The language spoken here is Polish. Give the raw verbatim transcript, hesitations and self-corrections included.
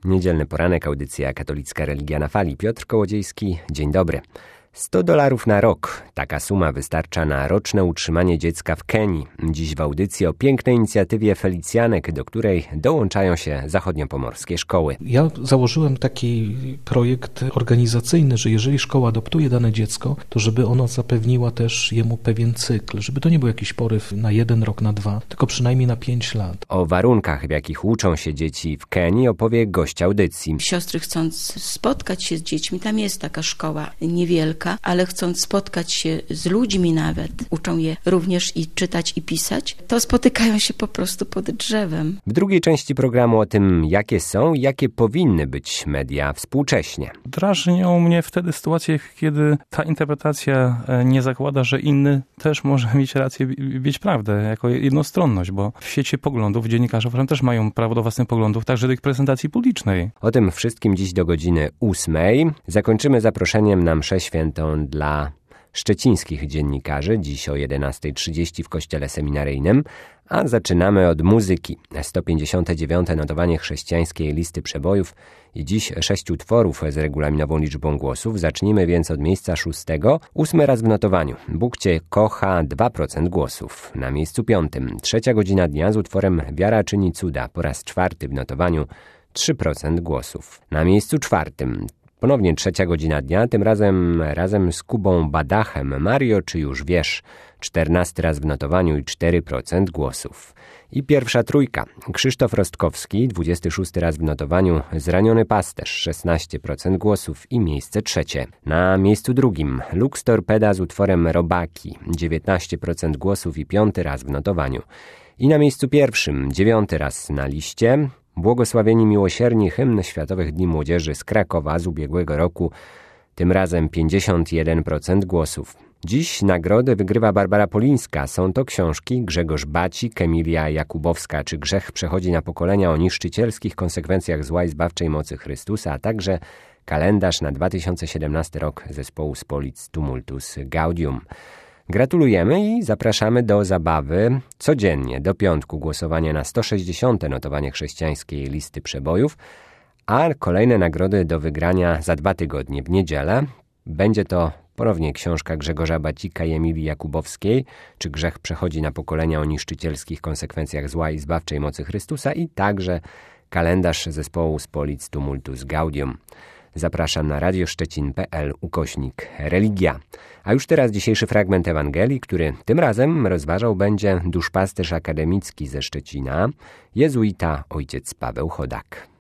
Niedzielny poranek, audycja Katolicka Religia na Fali. Piotr Kołodziejski, dzień dobry. sto dolarów na rok. Taka suma wystarcza na roczne utrzymanie dziecka w Kenii. Dziś w audycji o pięknej inicjatywie Felicjanek, do której dołączają się zachodniopomorskie szkoły. Ja założyłem taki projekt organizacyjny, że jeżeli szkoła adoptuje dane dziecko, to żeby ona zapewniła też jemu pewien cykl, żeby to nie był jakiś poryw na jeden rok, na dwa, tylko przynajmniej na pięć lat. O warunkach, w jakich uczą się dzieci w Kenii, opowie gość audycji. Siostry, chcąc spotkać się z dziećmi, tam jest taka szkoła niewielka, ale chcąc spotkać się z ludźmi nawet, uczą je również i czytać i pisać, to spotykają się po prostu pod drzewem. W drugiej części programu o tym, jakie są i jakie powinny być media współcześnie. Drażnią mnie wtedy sytuacje, kiedy ta interpretacja nie zakłada, że inny też może mieć rację, mieć prawdę, jako jednostronność, bo w świecie poglądów dziennikarze uważam, też mają prawo do własnych poglądów, także do ich prezentacji publicznej. O tym wszystkim dziś do godziny ósmej. Zakończymy zaproszeniem na mszę świętą dla szczecińskich dziennikarzy, dziś o jedenasta trzydzieści w kościele seminaryjnym, a zaczynamy od muzyki. sto pięćdziesiąte dziewiąte notowanie chrześcijańskiej listy przebojów i dziś sześć utworów z regulaminową liczbą głosów. Zacznijmy więc od miejsca szóstego, ósmy raz w notowaniu. Bóg Cię kocha, dwa procent głosów. Na miejscu piątym, trzecia godzina dnia z utworem Wiara czyni cuda, po raz czwarty w notowaniu, trzy procent głosów. Na miejscu czwartym, ponownie trzecia godzina dnia, tym razem razem z Kubą Badachem. Mario, czy już wiesz? czternasty raz w notowaniu i cztery procent głosów. I pierwsza trójka. Krzysztof Rostkowski, dwudziesty szósty raz w notowaniu. Zraniony pasterz, szesnaście procent głosów i miejsce trzecie. Na miejscu drugim Lux Torpeda z utworem Robaki, dziewiętnaście procent głosów i piąty raz w notowaniu. I na miejscu pierwszym, dziewiąty raz na liście, Błogosławieni miłosierni, hymn Światowych Dni Młodzieży z Krakowa z ubiegłego roku, tym razem pięćdziesiąt jeden procent głosów. Dziś nagrody wygrywa Barbara Polińska. Są to książki Grzegorz Bacik, Emilia Jakubowska, czy Grzech przechodzi na pokolenia, o niszczycielskich konsekwencjach zła i zbawczej mocy Chrystusa, a także kalendarz na dwa tysiące siedemnasty rok zespołu Spolic Tumultus Gaudium. Gratulujemy i zapraszamy do zabawy codziennie do piątku. Głosowanie na sto sześćdziesiąte notowanie chrześcijańskiej listy przebojów, a kolejne nagrody do wygrania za dwa tygodnie w niedzielę. Będzie to ponownie książka Grzegorza Bacika i Emilii Jakubowskiej, czy Grzech przechodzi na pokolenia, o niszczycielskich konsekwencjach zła i zbawczej mocy Chrystusa, i także kalendarz zespołu Spolic Tumultus Gaudium. Zapraszam na radioszczecin.pl ukośnik religia. A już teraz dzisiejszy fragment Ewangelii, który tym razem rozważał będzie duszpasterz akademicki ze Szczecina, jezuita ojciec Paweł Chodak.